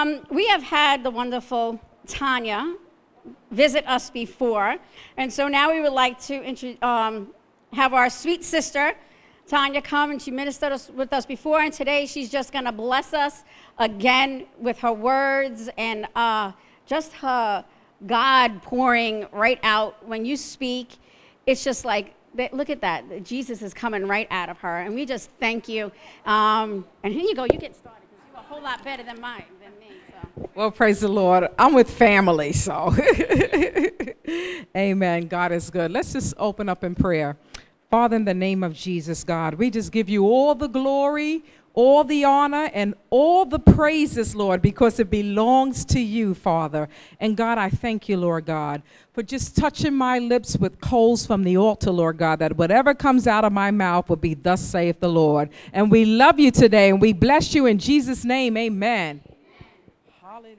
We have had the wonderful Tanya visit us before, and so now we would like to have our sweet sister, Tanya, come, and she ministered with us before, and today she's just going to bless us again with her words and just her God pouring right out. When you speak, it's just like, look at that. Jesus is coming right out of her, and we just thank you. And here you go. You get started, because you're a whole lot better than me. So. Well, praise the Lord. I'm with family, so amen. God is good. Let's just open up in prayer. Father, in the name of Jesus, God, we just give you all the glory, all the honor, and all the praises, Lord, because it belongs to you, Father. And God, I thank you, Lord God, for just touching my lips with coals from the altar, Lord God, that whatever comes out of my mouth will be thus saith the Lord. And we love you today, and we bless you in Jesus' name, amen. Hallelujah.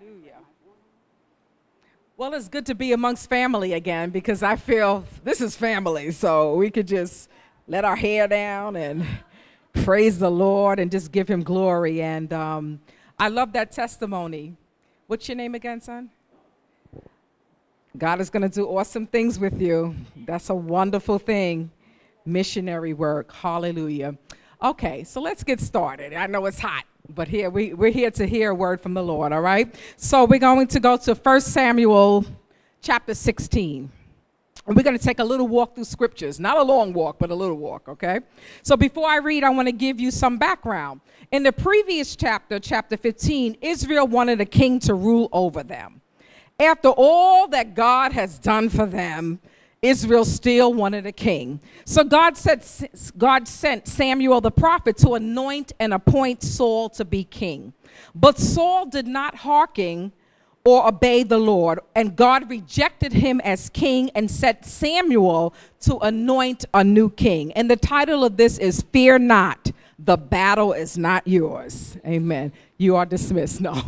Well, it's good to be amongst family again, because I feel this is family, so we could just let our hair down and praise the Lord and just give him glory. And I love that testimony. What's your name again, son? God is going to do awesome things with you. That's a wonderful thing. Missionary work. Hallelujah. Okay, so let's get started. I know it's hot, but here we're here to hear a word from the Lord, all right? So we're going to go to 1 Samuel chapter 16. And we're going to take a little walk through scriptures. Not a long walk, but a little walk, okay? So before I read, I want to give you some background. In the previous chapter, chapter 15, Israel wanted a king to rule over them. After all that God has done for them, Israel still wanted a king. So God sent Samuel the prophet to anoint and appoint Saul to be king. But Saul did not hearken or obey the Lord, and God rejected him as king and sent Samuel to anoint a new king. And the title of this is Fear Not, the Battle is Not Yours. Amen. You are dismissed. No.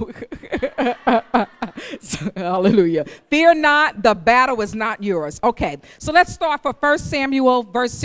Hallelujah. Fear not, the battle is not yours. Okay, so let's start for 1 Samuel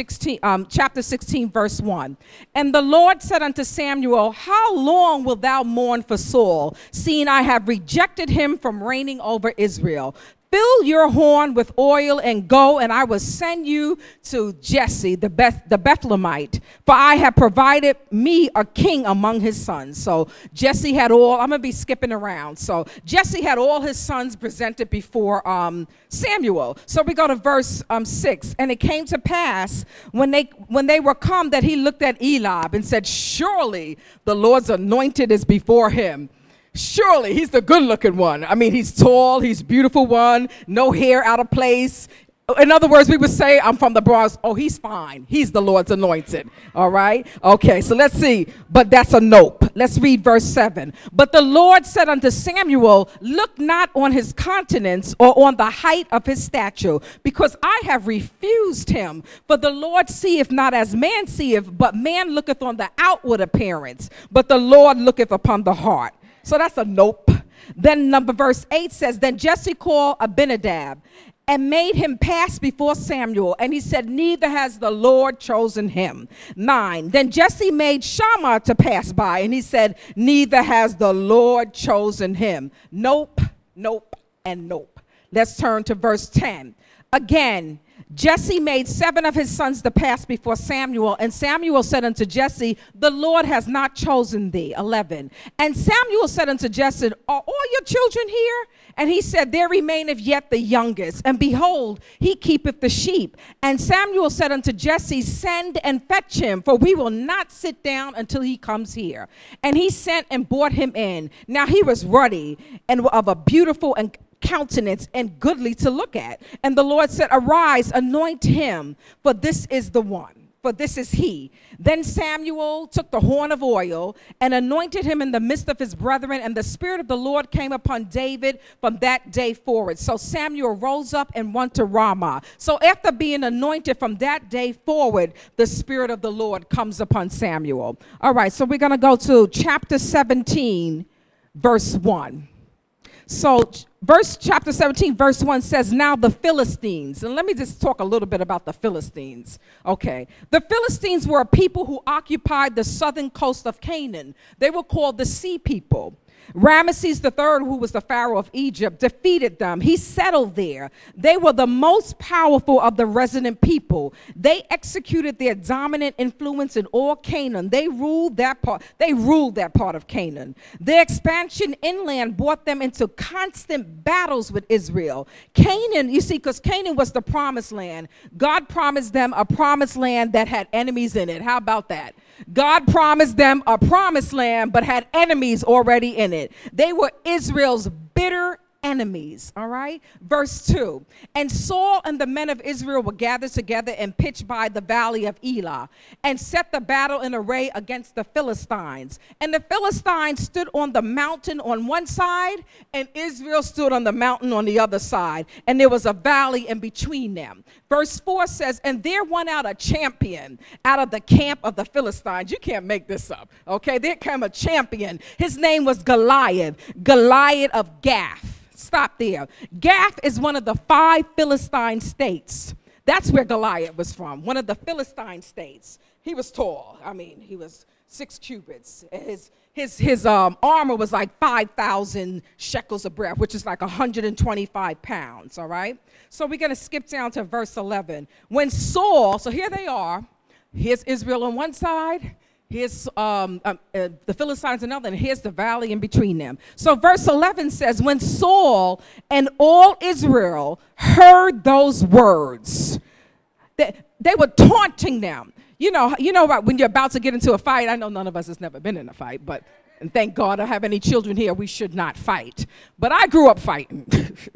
chapter 16, verse 1. And the Lord said unto Samuel, how long wilt thou mourn for Saul, seeing I have rejected him from reigning over Israel? Fill your horn with oil and go, and I will send you to Jesse the Bethlehemite, for I have provided me a king among his sons. So Jesse had I'm going to be skipping around. So Jesse had all his sons presented before Samuel. So we go to verse 6. And it came to pass when they were come that he looked at Eliab and said, surely the Lord's anointed is before him. Surely he's the good-looking one. I mean, he's tall, he's beautiful one, no hair out of place. In other words, we would say, I'm from the Bronx, oh, he's fine. He's the Lord's anointed, all right? Okay, so let's see, but that's a nope. Let's read verse 7. But the Lord said unto Samuel, look not on his countenance or on the height of his stature, because I have refused him. For the Lord seeth not as man seeth, but man looketh on the outward appearance, but the Lord looketh upon the heart. So that's a nope. Then verse 8 says, then Jesse called Abinadab and made him pass before Samuel. And he said, neither has the Lord chosen him. 9, then Jesse made Shammah to pass by. And he said, neither has the Lord chosen him. Nope, nope, and nope. Let's turn to verse 10. Again, Jesse made 7 of his sons to pass before Samuel, and Samuel said unto Jesse, the Lord has not chosen thee. 11. And Samuel said unto Jesse, are all your children here? And he said, there remaineth yet the youngest, and behold, he keepeth the sheep. And Samuel said unto Jesse, send and fetch him, for we will not sit down until he comes here. And he sent and brought him in. Now he was ruddy and of a beautiful and countenance and goodly to look at. And the Lord said, arise, anoint him, for this is the one, for this is he. Then Samuel took the horn of oil and anointed him in the midst of his brethren, and the Spirit of the Lord came upon David from that day forward. So Samuel rose up and went to Ramah. So after being anointed from that day forward, the Spirit of the Lord comes upon Samuel. All right, so we're going to go to chapter 17, verse 1. So chapter 17, verse 1 says, now the Philistines. And let me just talk a little bit about the Philistines. Okay. The Philistines were a people who occupied the southern coast of Canaan. They were called the sea people. Ramesses III, who was the pharaoh of Egypt, defeated them. He settled there. They were the most powerful of the resident people. They executed their dominant influence in all Canaan. They ruled that part of Canaan. Their expansion inland brought them into constant battles with Israel. Canaan, you see, because Canaan was the promised land. God promised them a promised land that had enemies in it. How about that? God promised them a promised land, but had enemies already in it. They were Israel's bitter enemies, all right? Verse 2, and Saul and the men of Israel were gathered together and pitched by the valley of Elah and set the battle in array against the Philistines. And the Philistines stood on the mountain on one side, and Israel stood on the mountain on the other side, and there was a valley in between them. Verse 4 says, and there went out a champion out of the camp of the Philistines. You can't make this up, okay? There came a champion. His name was Goliath of Gath. Stop there. Gath is one of the 5 Philistine states. That's where Goliath was from, one of the Philistine states. He was tall. I mean, he was 6 cubits. His armor was like 5,000 shekels of breath, which is like 125 pounds, all right? So we're going to skip down to verse 11. When Saul, so here they are. Here's Israel on one side. Here's the Philistines on another, and here's the valley in between them. So verse 11 says, when Saul and all Israel heard those words, they were taunting them. You know, when you're about to get into a fight, I know none of us has never been in a fight, but and thank God I have any children here, we should not fight. But I grew up fighting.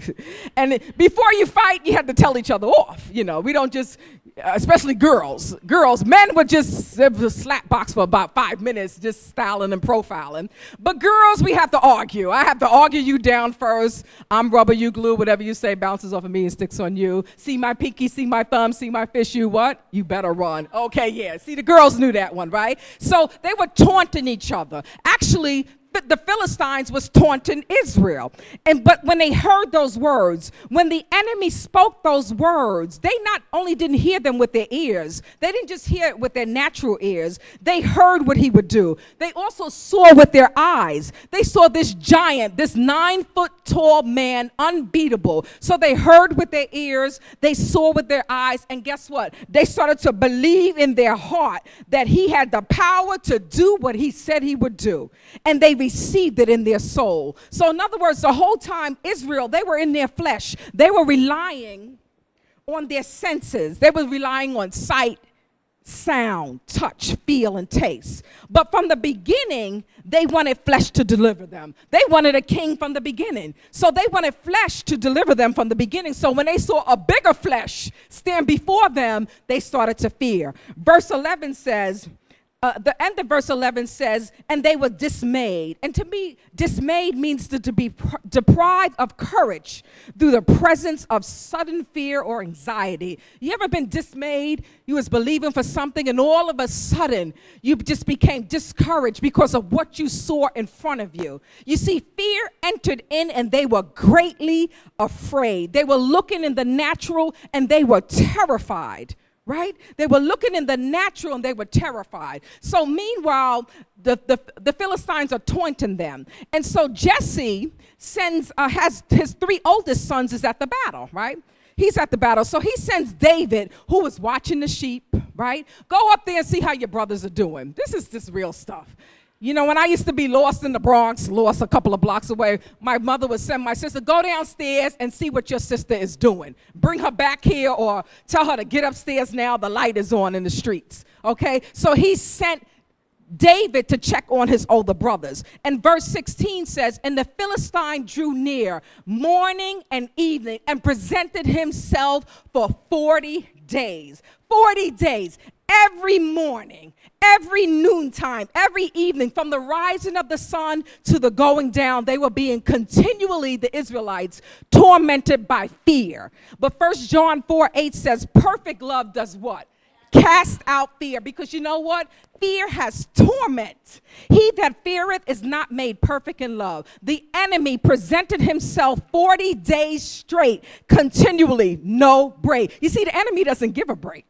And before you fight, you have to tell each other off. You know, we don't just, especially girls. Men would just slap box for about 5 minutes, just styling and profiling. But girls, we have to argue. I have to argue you down first. I'm rubber, you glue, whatever you say bounces off of me and sticks on you. See my pinky, see my thumb, see my fish, you what? You better run. Okay, yeah. See, the girls knew that one, right? So they were taunting each other. Actually, the Philistines was taunting Israel. But when they heard those words, when the enemy spoke those words, they not only didn't hear them with their ears, they didn't just hear it with their natural ears, they heard what he would do. They also saw with their eyes. They saw this giant, this 9-foot-tall man, unbeatable. So they heard with their ears, they saw with their eyes, and guess what? They started to believe in their heart that he had the power to do what he said he would do. And they received it in their soul. So in other words, the whole time Israel, they were in their flesh. They were relying on their senses. They were relying on sight, sound, touch, feel, and taste. But from the beginning, they wanted flesh to deliver them. They wanted a king from the beginning. So they wanted flesh to deliver them from the beginning. So when they saw a bigger flesh stand before them, they started to fear. Verse 11 says, the end of verse 11 says, and they were dismayed. And to me, dismayed means to be deprived of courage through the presence of sudden fear or anxiety. You ever been dismayed? You was believing for something, and all of a sudden, you just became discouraged because of what you saw in front of you. You see, fear entered in, and they were greatly afraid. They were looking in the natural, and they were terrified. Right? They were looking in the natural and they were terrified. So meanwhile, the Philistines are taunting them. And so Jesse has his 3 oldest sons is at the battle, right? He's at the battle. So he sends David, who was watching the sheep, right? Go up there and see how your brothers are doing. This is just real stuff. You know, when I used to be lost in the Bronx, lost a couple of blocks away, my mother would send my sister, go downstairs and see what your sister is doing. Bring her back here or tell her to get upstairs now. The light is on in the streets. Okay? So he sent David to check on his older brothers. And verse 16 says, and the Philistine drew near morning and evening and presented himself for 40 days. 40 days. Every morning, every noontime, every evening, from the rising of the sun to the going down, they were being continually, the Israelites, tormented by fear. But 1 John 4:8 says, perfect love does what? Cast out fear. Because you know what? Fear has torment. He that feareth is not made perfect in love. The enemy presented himself 40 days straight, continually, no break. You see, the enemy doesn't give a break.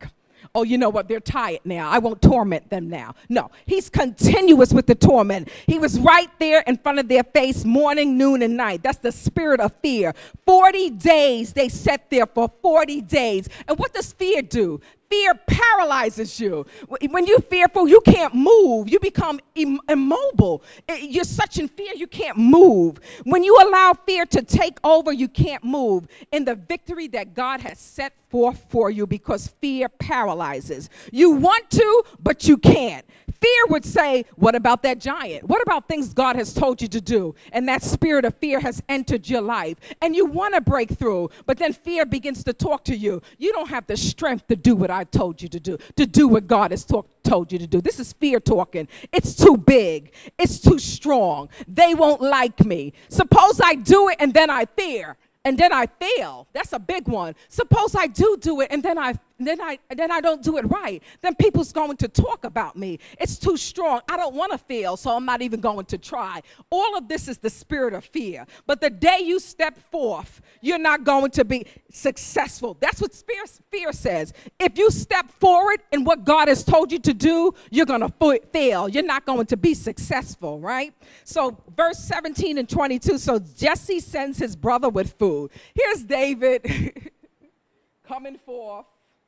oh, you know what, they're tired now. I won't torment them now. No, he's continuous with the torment. He was right there in front of their face morning, noon, and night. That's the spirit of fear. 40 days they sat there for 40 days. And what does fear do? Fear paralyzes you. When you're fearful, you can't move. You become immobile. You're such in fear, you can't move. When you allow fear to take over, you can't move in the victory that God has set forth for you, because fear paralyzes. You want to, but you can't. Fear would say, what about that giant? What about things God has told you to do? And that spirit of fear has entered your life. And you want to break through, but then fear begins to talk to you. You don't have the strength to do what I told you to do what God has told you to do. This is fear talking. It's too big. It's too strong. They won't like me. Suppose I do it and then I fear. And then I fail. That's a big one. Suppose I do it and then I don't do it right. Then people's going to talk about me. It's too strong. I don't want to fail, so I'm not even going to try. All of this is the spirit of fear. But the day you step forth, you're not going to be successful. That's what fear says. If you step forward in what God has told you to do, you're going to fail. You're not going to be successful, right? So verse 17 and 22, so Jesse sends his brother with food. Here's David coming forth.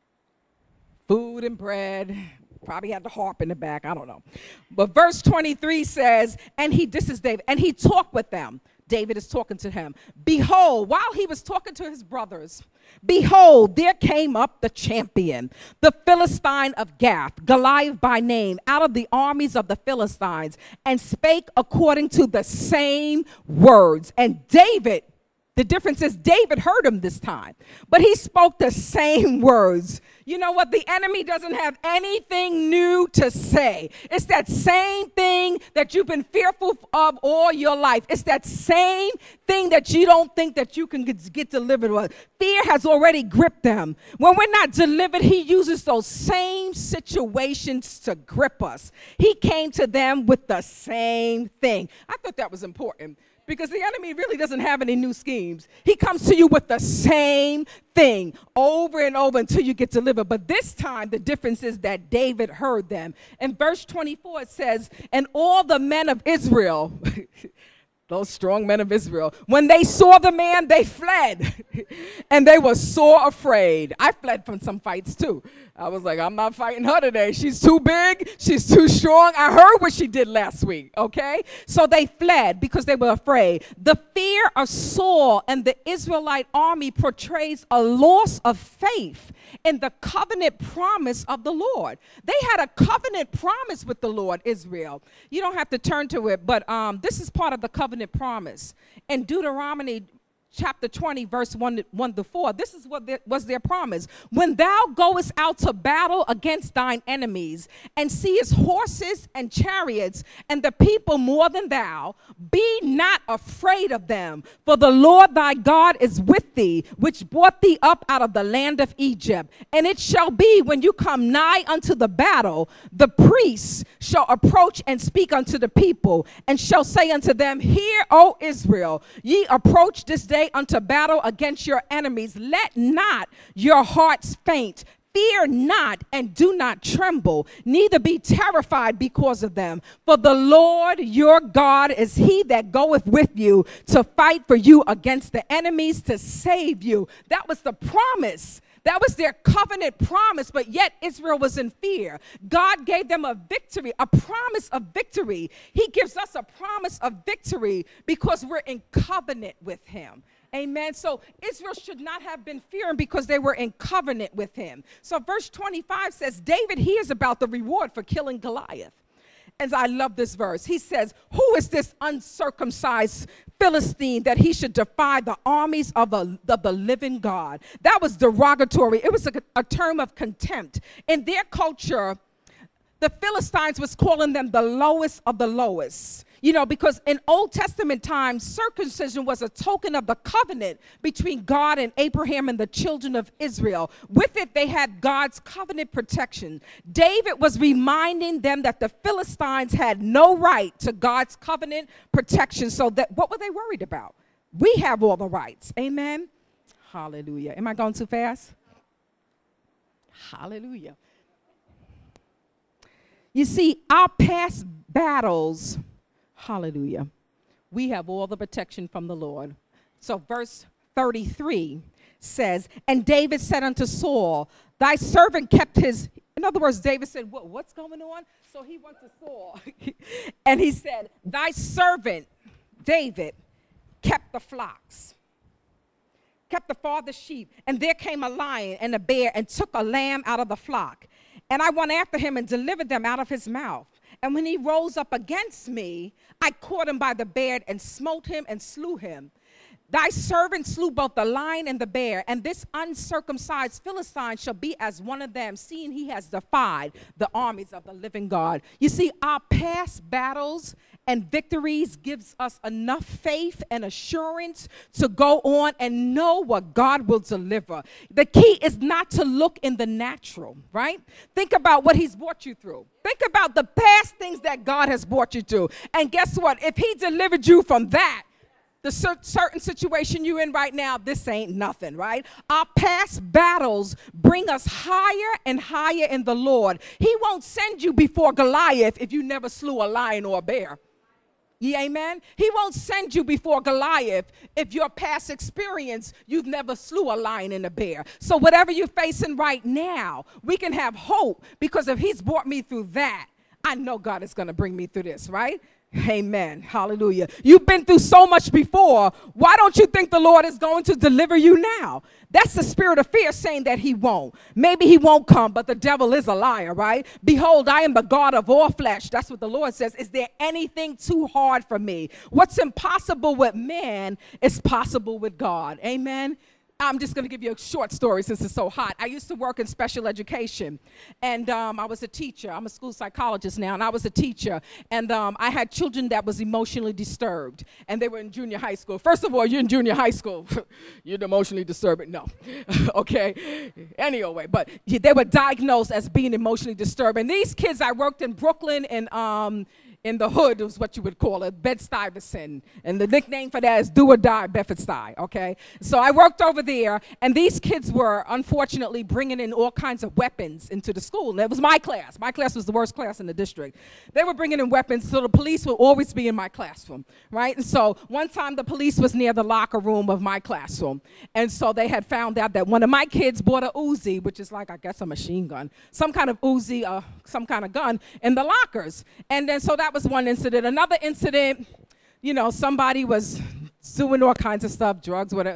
Food and bread, probably had the harp in the back, I don't know. But verse 23 says, this is David, and he talked with them. David is talking to him. Behold, while he was talking to his brothers, behold, there came up the champion, the Philistine of Gath, Goliath by name, out of the armies of the Philistines, and spake according to the same words. And David, the difference is David heard him this time, but he spoke the same words. You know what? The enemy doesn't have anything new to say. It's that same thing that you've been fearful of all your life. It's that same thing that you don't think that you can get delivered with. Fear has already gripped them. When we're not delivered, he uses those same situations to grip us. He came to them with the same thing. I thought that was important, because the enemy really doesn't have any new schemes. He comes to you with the same thing over and over until you get delivered. But this time, the difference is that David heard them. In verse 24, it says, and all the men of Israel, those strong men of Israel, when they saw the man, they fled, and they were sore afraid. I fled from some fights too. I was like, I'm not fighting her today. She's too big. She's too strong. I heard what she did last week, okay? So they fled because they were afraid. The fear of Saul and the Israelite army portrays a loss of faith in the covenant promise of the Lord. They had a covenant promise with the Lord, Israel. You don't have to turn to it, but this is part of the covenant promise. In Deuteronomy chapter 20, verse 1 to 4, this is what was their promise. When thou goest out to battle against thine enemies, and seest horses and chariots, and the people more than thou, be not afraid of them, for the Lord thy God is with thee, which brought thee up out of the land of Egypt. And it shall be, when you come nigh unto the battle, the priests shall approach and speak unto the people, and shall say unto them, Hear, O Israel, ye approach this day unto battle against your enemies. Let not your hearts faint. Fear not, and do not tremble, neither be terrified because of them. For the Lord your God is he that goeth with you to fight for you against the enemies, to save you. That was the promise. That was their covenant promise, but yet Israel was in fear. God gave them a victory, a promise of victory. He gives us a promise of victory because we're in covenant with him. Amen. So Israel should not have been fearing because they were in covenant with him. So verse 25 says, David hears about the reward for killing Goliath. And I love this verse. He says, who is this uncircumcised Philistine that he should defy the armies of the living God? That was derogatory. It was a term of contempt. In their culture, the Philistines was calling them the lowest of the lowest. You know, because in Old Testament times, circumcision was a token of the covenant between God and Abraham and the children of Israel. With it, they had God's covenant protection. David was reminding them that the Philistines had no right to God's covenant protection. So that what were they worried about? We have all the rights. Amen. Hallelujah. Am I going too fast? Hallelujah. You see, our past battles, hallelujah, we have all the protection from the Lord. So verse 33 says, and David said unto Saul, thy servant kept his, in other words, David said, what's going on? So he went to Saul, and he said, thy servant, David, kept the flocks, kept the father's sheep, and there came a lion and a bear and took a lamb out of the flock. And I went after him and delivered them out of his mouth. And when he rose up against me, I caught him by the beard and smote him and slew him. Thy servant slew both the lion and the bear, and this uncircumcised Philistine shall be as one of them, seeing he has defied the armies of the living God. You see, our past battles and victories gives us enough faith and assurance to go on and know what God will deliver. The key is not to look in the natural, right? Think about what he's brought you through. Think about the past things that God has brought you through. And guess what? If he delivered you from that, the certain situation you're in right now, this ain't nothing, right? Our past battles bring us higher and higher in the Lord. He won't send you before Goliath if you never slew a lion or a bear. Yeah, amen? He won't send you before Goliath if your past experience, you've never slew a lion and a bear. So whatever you're facing right now, we can have hope, because if he's brought me through that, I know God is going to bring me through this, right? Amen. Hallelujah. You've been through so much before. Why don't you think the Lord is going to deliver you now? That's the spirit of fear saying that he won't. Maybe he won't come, but the devil is a liar, right? Behold, I am the God of all flesh. That's what the Lord says. Is there anything too hard for me? What's impossible with man is possible with God. Amen. I'm just going to give you a short story since it's so hot. I used to work in special education, and I was a teacher. I'm a school psychologist now, and I was a teacher. And I had children that was emotionally disturbed, and they were in junior high school. First of all, you're in junior high school. You're emotionally disturbed. No. Okay? Anyway, but they were diagnosed as being emotionally disturbed. And these kids, I worked in Brooklyn and in the hood is what you would call it, Bed-Stuyvesant. And the nickname for that is do or die Bedford-Stuyvesant, okay? So I worked over there, and these kids were unfortunately bringing in all kinds of weapons into the school. And it was my class. My class was the worst class in the district. They were bringing in weapons, so the police would always be in my classroom, right? And so one time the police was near the locker room of my classroom. And so they had found out that one of my kids bought a Uzi, which is like, I guess, a machine gun, some kind of Uzi, some kind of gun in the lockers. And then so that was one incident. Another incident, you know, somebody was doing all kinds of stuff, drugs, whatever.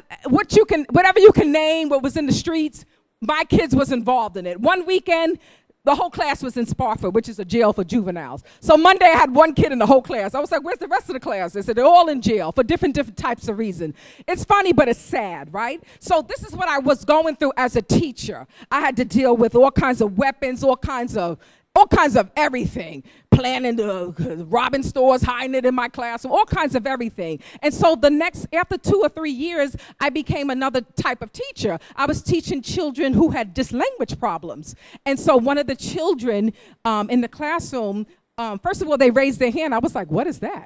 Whatever you can name, what was in the streets, my kids was involved in it. One weekend, the whole class was in Spofford, which is a jail for juveniles. So Monday, I had one kid in the whole class. I was like, where's the rest of the class? They said, they're all in jail for different types of reasons. It's funny, but it's sad, right? So this is what I was going through as a teacher. I had to deal with all kinds of weapons, all kinds of everything, planning to robbing stores, hiding it in my classroom, all kinds of everything. And so after 2 or 3 years, I became another type of teacher. I was teaching children who had language problems. And so one of the children in the classroom, first of all, they raised their hand. I was like, what is that?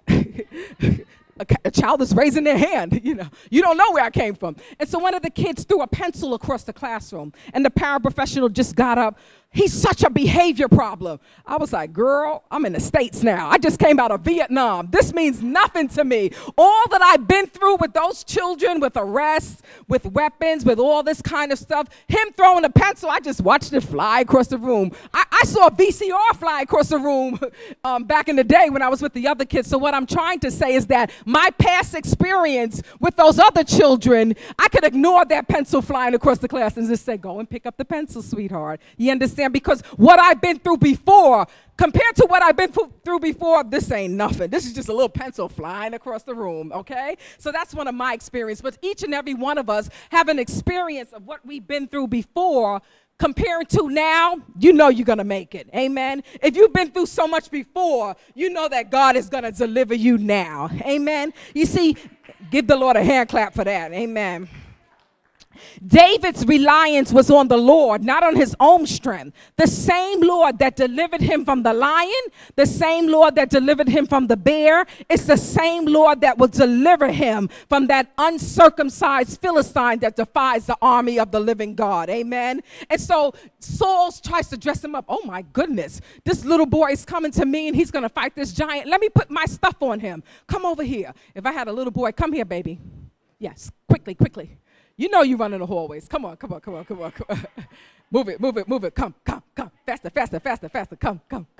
A child is raising their hand, you know. You don't know where I came from. And so one of the kids threw a pencil across the classroom, and the paraprofessional just got up. He's such a behavior problem. I was like, girl, I'm in the States now. I just came out of Vietnam. This means nothing to me. All that I've been through with those children, with arrests, with weapons, with all this kind of stuff, him throwing a pencil, I just watched it fly across the room. I saw a VCR fly across the room back in the day when I was with the other kids. So what I'm trying to say is that my past experience with those other children, I could ignore that pencil flying across the class and just say, go and pick up the pencil, sweetheart. You understand? Because what I've been through before, compared to what I've been through before, this ain't nothing. This is just a little pencil flying across the room, okay? So that's one of my experiences. But each and every one of us have an experience of what we've been through before. Comparing to now, you know you're going to make it. Amen. If you've been through so much before, you know that God is going to deliver you now. Amen. You see, give the Lord a hand clap for that. Amen. David's reliance was on the Lord, not on his own strength. The same Lord that delivered him from the lion, the same Lord that delivered him from the bear, it's the same Lord that will deliver him from that uncircumcised Philistine that defies the army of the living God. Amen. And so Saul tries to dress him up. Oh my goodness, this little boy is coming to me and he's going to fight this giant. Let me put my stuff on him. Come over here. If I had a little boy, come here, baby. Yes, quickly, quickly. You know you run in the hallways. Come on. Move it. Come. Faster. Come.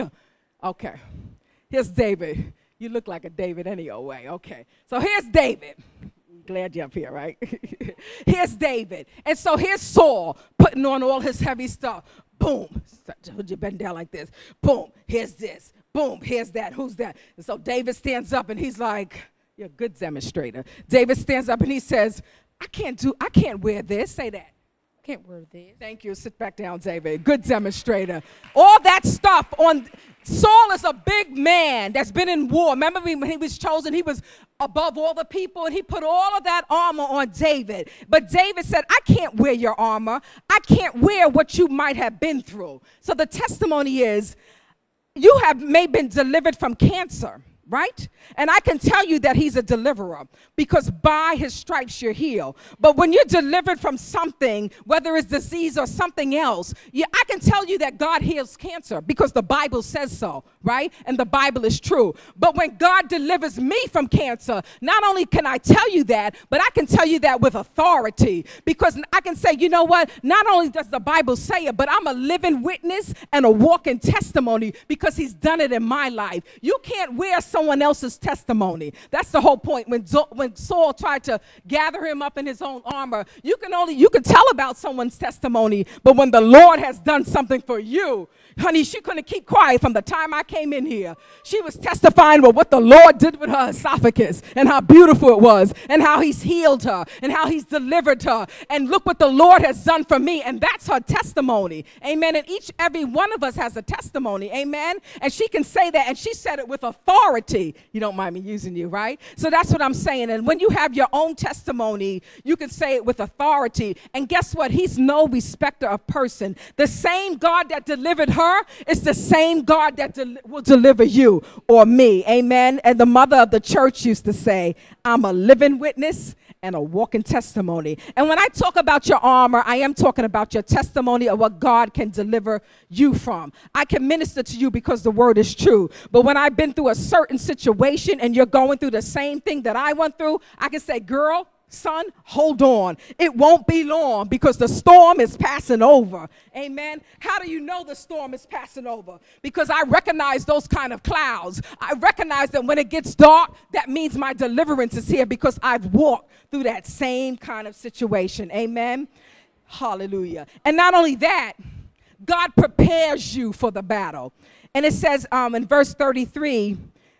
Okay. Here's David. You look like a David anyway. Okay. So here's David. Glad you're up here, right? Here's David. And so here's Saul putting on all his heavy stuff. Boom. Would you bend down like this? Boom. Here's this. Boom. Here's that. Who's that? And so David stands up and he's like, you're a good demonstrator. David stands up and he says, I can't wear this. Say that. I can't wear this. Thank you. Sit back down, David. Good demonstrator. All that stuff on Saul is a big man that's been in war. Remember when he was chosen, he was above all the people, and he put all of that armor on David. But David said, I can't wear your armor. I can't wear what you might have been through. So the testimony is, you have maybe been delivered from cancer. Right? And I can tell you that he's a deliverer because by his stripes you're healed. But when you're delivered from something, whether it's disease or something else, I can tell you that God heals cancer because the Bible says so, right? And the Bible is true. But when God delivers me from cancer, not only can I tell you that, but I can tell you that with authority because I can say, you know what? Not only does the Bible say it, but I'm a living witness and a walking testimony because he's done it in my life. You can't wear someone else's testimony. That's the whole point. When Saul tried to gather him up in his own armor, you can tell about someone's testimony, but when the Lord has done something for you, honey, she couldn't keep quiet from the time I came in here. She was testifying with what the Lord did with her esophagus and how beautiful it was and how he's healed her and how he's delivered her. And look what the Lord has done for me. And that's her testimony. Amen. And every one of us has a testimony. Amen. And she can say that. And she said it with authority. You don't mind me using you, right? So that's what I'm saying. And when you have your own testimony, you can say it with authority. And guess what? He's no respecter of person. The same God that delivered her is the same God that will deliver you or me. Amen. And the mother of the church used to say, I'm a living witness and a walking testimony. And when I talk about your armor, I am talking about your testimony of what God can deliver you from. I can minister to you because the word is true. But when I've been through a certain situation and you're going through the same thing that I went through, I can say, girl, son, hold on. It won't be long because the storm is passing over. Amen. How do you know the storm is passing over? Because I recognize those kind of clouds. I recognize that when it gets dark, that means my deliverance is here because I've walked through that same kind of situation. Amen. Hallelujah. And not only that, God prepares you for the battle. And it says in verse 33,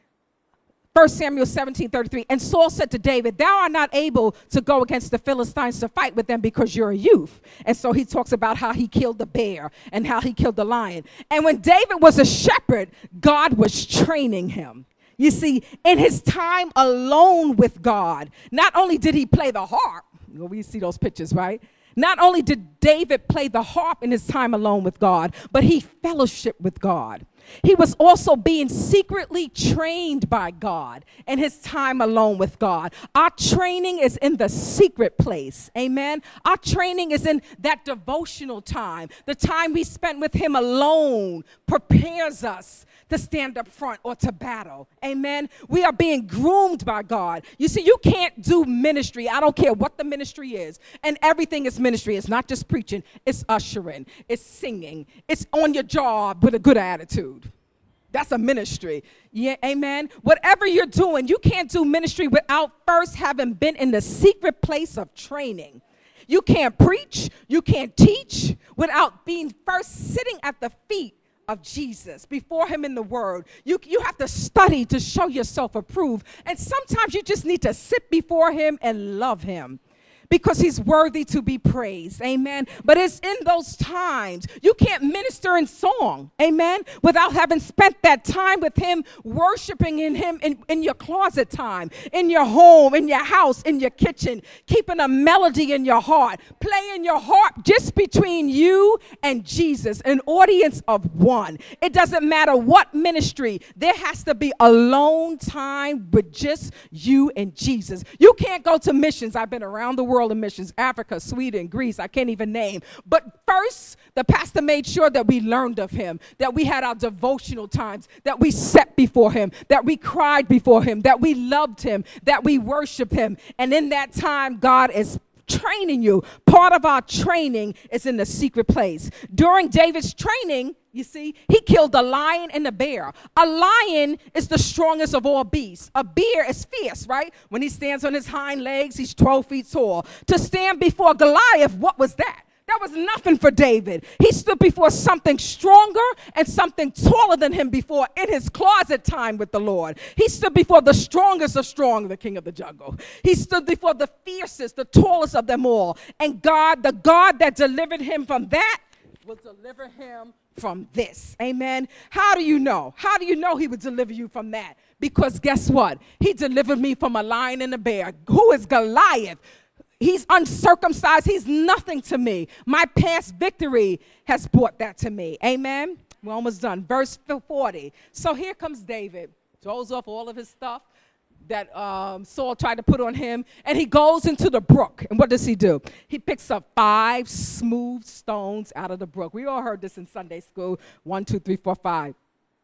1 Samuel 17:33, and Saul said to David, thou art not able to go against the Philistines to fight with them because you're a youth. And so he talks about how he killed the bear and how he killed the lion. And when David was a shepherd, God was training him. You see, in his time alone with God, not only did he play the harp, we see those pictures, right? Not only did David play the harp in his time alone with God, but he fellowshiped with God. He was also being secretly trained by God in his time alone with God. Our training is in the secret place. Amen. Our training is in that devotional time. The time we spent with him alone prepares us to stand up front or to battle. Amen. We are being groomed by God. You see, you can't do ministry. I don't care what the ministry is. And everything is ministry. It's not just preaching. It's ushering. It's singing. It's on your job with a good attitude. That's a ministry. Yeah, amen. Whatever you're doing, you can't do ministry without first having been in the secret place of training. You can't preach. You can't teach without being first sitting at the feet of Jesus, before him in the word. You have to study to show yourself approved. And sometimes you just need to sit before him and love him. because he's worthy to be praised. Amen. But it's in those times you can't minister in song, amen, without having spent that time with him, worshiping in him in your closet time, in your home, in your house, in your kitchen, keeping a melody in your heart, playing your heart just between you and Jesus, an audience of one. It doesn't matter what ministry, there has to be alone time with just you and Jesus. You can't go to missions. I've been around the world in missions, Africa, Sweden, Greece, I can't even name. But first, the pastor made sure that we learned of him, that we had our devotional times, that we sat before him, that we cried before him, that we loved him, that we worshiped him. And in that time, God is training you. Part of our training is in the secret place. During David's training, you see, he killed a lion and a bear. A lion is the strongest of all beasts. A bear is fierce, right? When he stands on his hind legs, he's 12 feet tall. To stand before Goliath, what was that? That was nothing for David. He stood before something stronger and something taller than him before in his closet time with the Lord. He stood before the strongest of strong, the king of the jungle. He stood before the fiercest, the tallest of them all. And God, the God that delivered him from that, will deliver him from this. Amen. How do you know? How do you know he would deliver you from that? Because guess what? He delivered me from a lion and a bear. Who is Goliath? He's uncircumcised. He's nothing to me. My past victory has brought that to me. Amen. We're almost done. Verse 40. So here comes David. Throws off all of his stuff that Saul tried to put on him, and he goes into the brook. And what does he do? He picks up 5 smooth stones out of the brook. We all heard this in Sunday school. 1, 2, 3, 4, 5.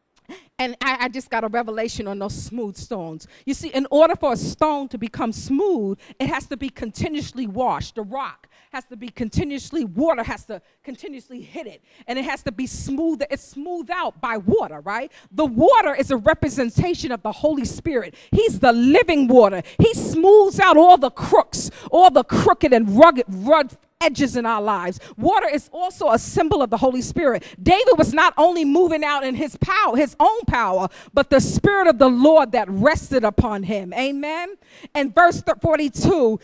And I just got a revelation on those smooth stones. You see, in order for a stone to become smooth, it has to be continuously washed. The rock has to be continuously, water has to continuously hit it. And it has to be smooth. It's smoothed out by water, right? The water is a representation of the Holy Spirit. He's the living water. He smooths out all the crooks, all the crooked and rugged edges in our lives. Water is also a symbol of the Holy Spirit. David was not only moving out in his power, his own power, but the Spirit of the Lord that rested upon him. Amen. And verse 42,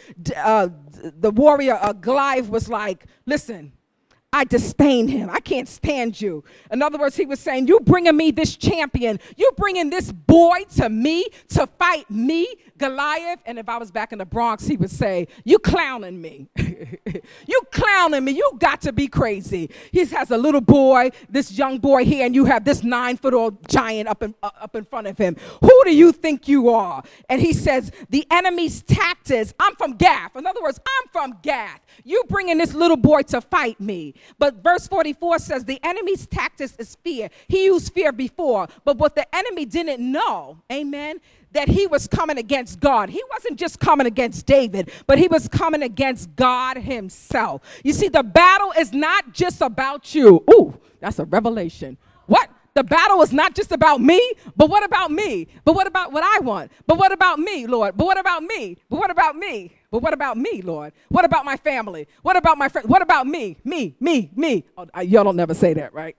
the warrior Goliath was like, listen, I disdain him. I can't stand you. In other words, he was saying, you bringing me this champion. You bringing this boy to me to fight me, Goliath. And if I was back in the Bronx, he would say, you clowning me. You clowning me. You got to be crazy. He has a little boy, this young boy here, and you have this 9-foot-old giant up in front of him. Who do you think you are? And he says, the enemy's tactics. I'm from Gath. In other words, I'm from Gath. You bringing this little boy to fight me. But verse 44 says the enemy's tactics is fear. He used fear before, but what the enemy didn't know, amen, that he was coming against God. He wasn't just coming against David, but he was coming against God himself. You see, the battle is not just about you. Ooh, that's a revelation. What? The battle is not just about me, but what about me? But what about what I want? But what about me, Lord? But what about me? But what about me? But what about me, Lord? What about my family? What about my friends? What about me? Me. Oh, y'all don't never say that, right?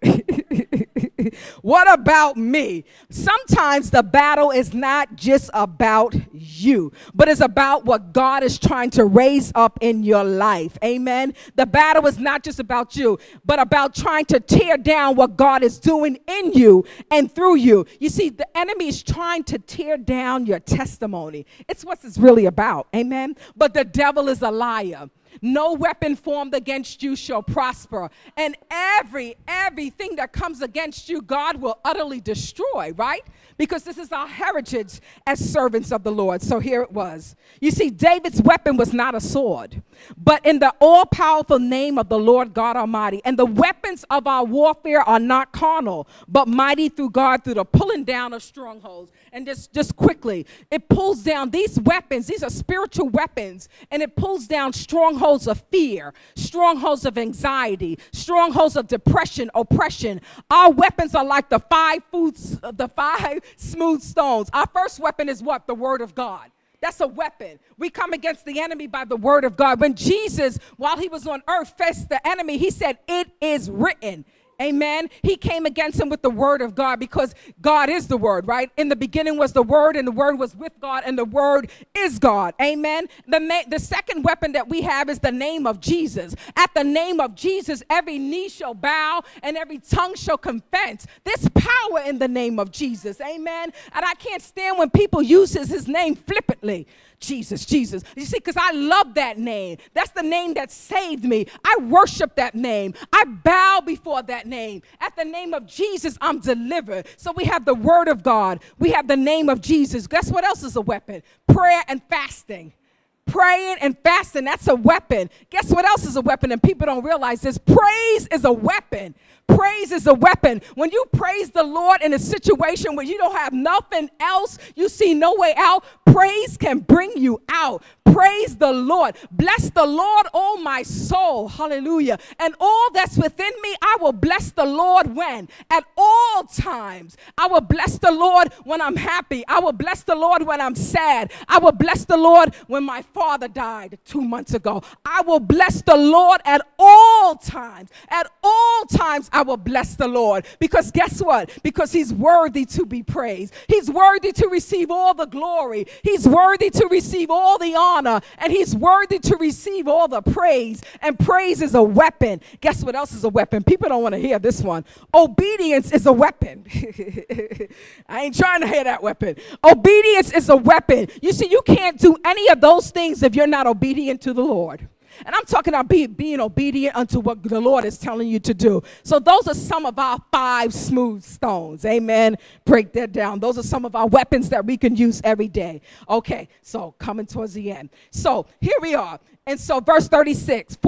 What about me? Sometimes the battle is not just about you, but it's about what God is trying to raise up in your life. Amen. The battle is not just about you, but about trying to tear down what God is doing in you and through you. You see, the enemy is trying to tear down your testimony. It's what it's really about. Amen. But the devil is a liar. No weapon formed against you shall prosper. And everything that comes against you, God will utterly destroy, right? Because this is our heritage as servants of the Lord. So here it was. You see, David's weapon was not a sword, but in the all-powerful name of the Lord God Almighty. And the weapons of our warfare are not carnal, but mighty through God, through the pulling down of strongholds. And just quickly, it pulls down these weapons. These are spiritual weapons, and it pulls down strongholds of fear, strongholds of anxiety, strongholds of depression, oppression. Our weapons are like the 5 smooth stones. Our first weapon is what? The word of God. That's a weapon. We come against the enemy by the word of God. When Jesus, while he was on earth, faced the enemy, he said, it is written. Amen. He came against him with the word of God, because God is the word, right? In the beginning was the word, and the word was with God, and the word is God. Amen. The second weapon that we have is the name of Jesus. At the name of Jesus, every knee shall bow and every tongue shall confess. There's power in the name of Jesus. Amen. And I can't stand when people use his name flippantly. Jesus, Jesus. You see, because I love that name. That's the name that saved me. I worship that name. I bow before that name. At the name of Jesus, I'm delivered. So we have the word of God. We have the name of Jesus. Guess what else is a weapon? Prayer and fasting. Praying and fasting, that's a weapon. Guess what else is a weapon? And people don't realize this. Praise is a weapon. Praise is a weapon. When you praise the Lord in a situation where you don't have nothing else, you see no way out, praise can bring you out. Praise the Lord. Bless the Lord, oh my soul. Hallelujah. And all that's within me, I will bless the Lord when? At all times. I will bless the Lord when I'm happy. I will bless the Lord when I'm sad. I will bless the Lord when my father died 2 months ago. I will bless the Lord at all times. At all times, I will bless the Lord. Because guess what? Because he's worthy to be praised. He's worthy to receive all the glory. He's worthy to receive all the honor. And he's worthy to receive all the praise. And praise is a weapon. Guess what else is a weapon? People don't want to hear this one. Obedience is a weapon. I ain't trying to hear that weapon. Obedience is a weapon. You see, you can't do any of those things if you're not obedient to the Lord. And I'm talking about being obedient unto what the Lord is telling you to do. So those are some of our 5 smooth stones. Amen. Break that down. Those are some of our weapons that we can use every day. Okay, so coming towards the end. So here we are. And so verse 46,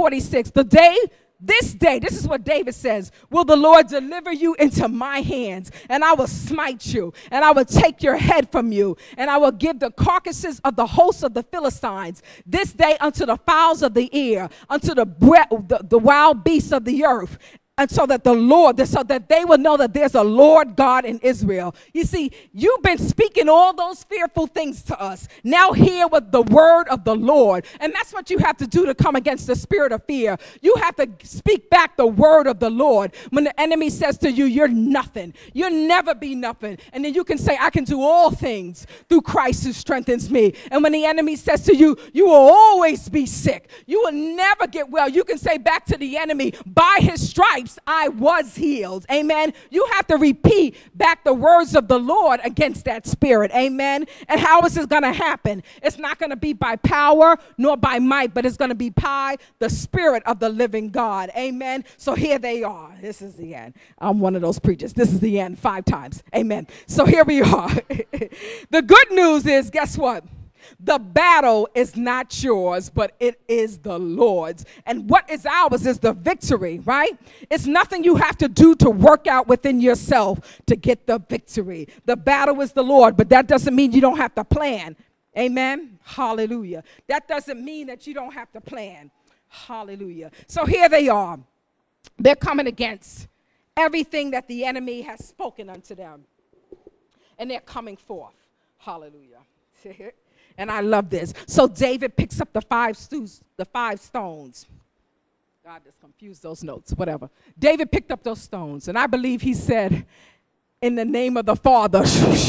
this day, this is what David says, will the Lord deliver you into my hands, and I will smite you, and I will take your head from you, and I will give the carcasses of the hosts of the Philistines this day unto the fowls of the air, unto the wild beasts of the earth, and so that they will know that there's a Lord God in Israel. You see, you've been speaking all those fearful things to us. Now hear what the word of the Lord. And that's what you have to do to come against the spirit of fear. You have to speak back the word of the Lord. When the enemy says to you, you're nothing. You'll never be nothing. And then you can say, I can do all things through Christ who strengthens me. And when the enemy says to you, you will always be sick. You will never get well. You can say back to the enemy, by his stripes, I was healed. Amen. You have to repeat back the words of the Lord against that spirit. Amen. And how is this going to happen? It's not going to be by power nor by might, but it's going to be by the spirit of the living God. Amen. So here they are. This is the end. I'm one of those preachers. This is the end 5 times. Amen. So here we are. The good news is, guess what? The battle is not yours, but it is the Lord's. And what is ours is the victory, right? It's nothing you have to do to work out within yourself to get the victory. The battle is the Lord, but that doesn't mean you don't have to plan. Amen? Hallelujah. That doesn't mean that you don't have to plan. Hallelujah. So here they are. They're coming against everything that the enemy has spoken unto them. And they're coming forth. Hallelujah. And I love this. So David picks up the 5 stones. God just confused those notes, whatever. David picked up those stones, and I believe he said, in the name of the Father,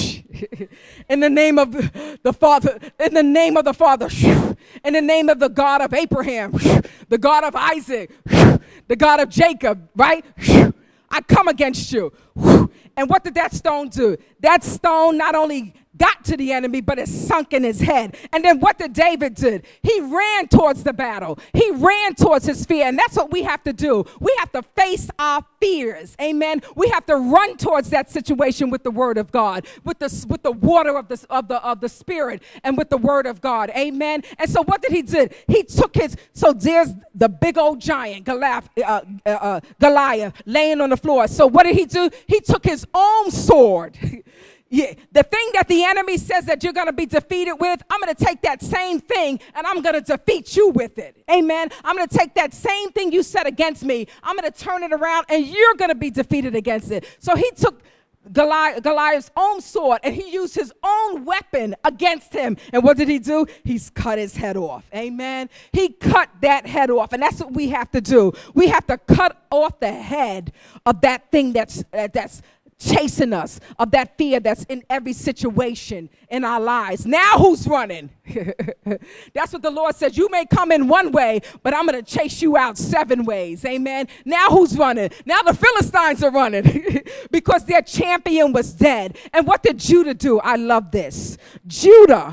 in the name of the Father, in the name of the Father, in the name of the God of Abraham, the God of Isaac, the God of Jacob, right? I come against you. And what did that stone do? That stone not only got to the enemy, but it sunk in his head. And then what did David do? He ran towards the battle. He ran towards his fear. And that's what we have to do. We have to face our fears. Amen. We have to run towards that situation with the word of God, with the water of the spirit, and with the word of God. Amen. And so what did he do? He took so there's the big old giant, Goliath, laying on the floor. So what did he do? He took his own sword. Yeah, the thing that the enemy says that you're going to be defeated with, I'm going to take that same thing and I'm going to defeat you with it. Amen. I'm going to take that same thing you said against me. I'm going to turn it around and you're going to be defeated against it. So he took Goliath's own sword, and he used his own weapon against him. And what did he do? He's cut his head off. Amen. He cut that head off, and that's what we have to do. We have to cut off the head of that thing that's chasing us, of that fear that's in every situation in our lives. Now who's running? That's what the Lord says. You may come in one way, but I'm going to chase you out 7 ways. Amen. Now who's running? Now the Philistines are running because their champion was dead. And what did Judah do? I love this. Judah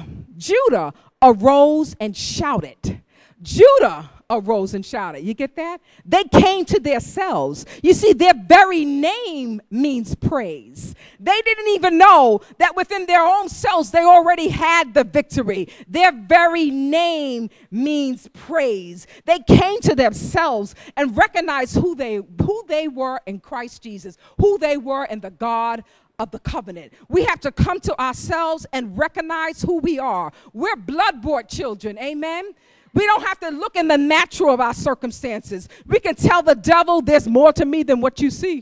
arose and shouted. Judah arose and shouted. You get that? They came to themselves. You see, their very name means praise. They didn't even know that within their own selves they already had the victory. Their very name means praise. They came to themselves and recognized who they were in Christ Jesus, who they were in the God of the covenant. We have to come to ourselves and recognize who we are. We're blood-bought children. Amen. We don't have to look in the natural of our circumstances. We can tell the devil there's more to me than what you see.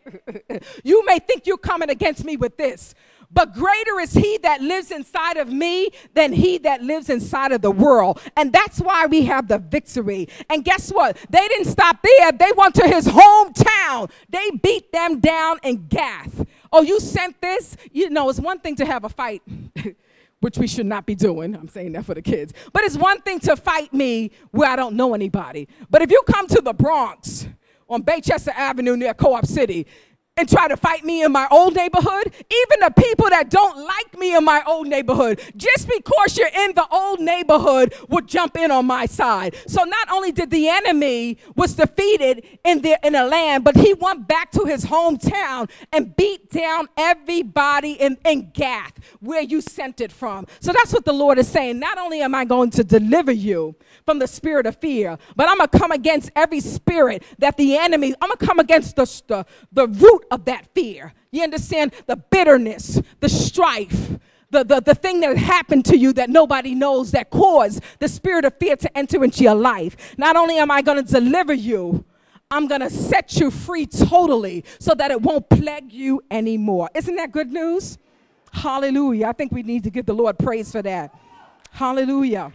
You may think you're coming against me with this, but greater is he that lives inside of me than he that lives inside of the world. And that's why we have the victory. And guess what? They didn't stop there. They went to his hometown. They beat them down in Gath. Oh, you sent this? You know, it's one thing to have a fight, which we should not be doing. I'm saying that for the kids. But it's one thing to fight me where I don't know anybody. But if you come to the Bronx on Baychester Avenue near Co-op City and try to fight me in my old neighborhood, even the people that don't like me in my old neighborhood, just because you're in the old neighborhood, would jump in on my side. So not only did the enemy was defeated in the land, but he went back to his hometown and beat down everybody in Gath, where you sent it from. So that's what the Lord is saying. Not only am I going to deliver you from the spirit of fear, but I'm going to come against every spirit that the enemy, I'm going to come against the root of that fear. You understand? The bitterness, the strife, the thing that happened to you that nobody knows that caused the spirit of fear to enter into your life. Not only am I going to deliver you, I'm going to set you free totally so that it won't plague you anymore. Isn't that good news? Hallelujah. I think we need to give the Lord praise for that. Hallelujah.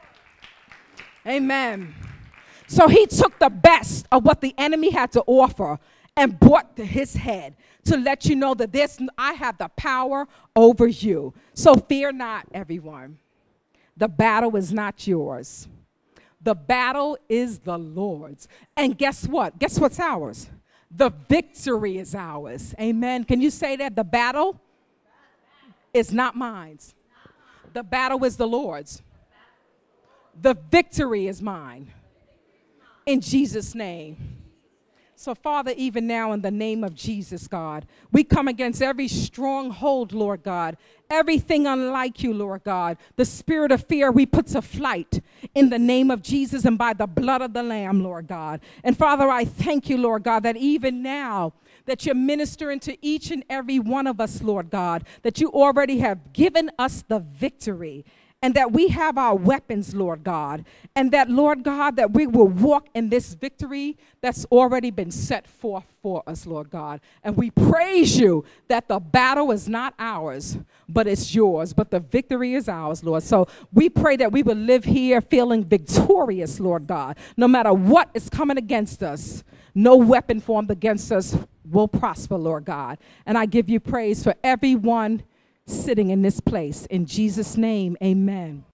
Amen. So he took the best of what the enemy had to offer and brought to his head to let you know that I have the power over you. So fear not, everyone. The battle is not yours. The battle is the Lord's. And guess what? Guess what's ours? The victory is ours. Amen. Can you say that? The battle is not mine. The battle is the Lord's. The victory is mine. In Jesus' name. So, Father, even now in the name of Jesus, God, we come against every stronghold, Lord God, everything unlike you, Lord God. The spirit of fear we put to flight in the name of Jesus and by the blood of the Lamb, Lord God. And, Father, I thank you, Lord God, that even now that you're ministering to each and every one of us, Lord God, that you already have given us the victory. And that we have our weapons, Lord God. And that, Lord God, that we will walk in this victory that's already been set forth for us, Lord God. And we praise you that the battle is not ours, but it's yours. But the victory is ours, Lord. So we pray that we will live here feeling victorious, Lord God. No matter what is coming against us, no weapon formed against us will prosper, Lord God. And I give you praise for everyone sitting in this place. In Jesus' name, amen.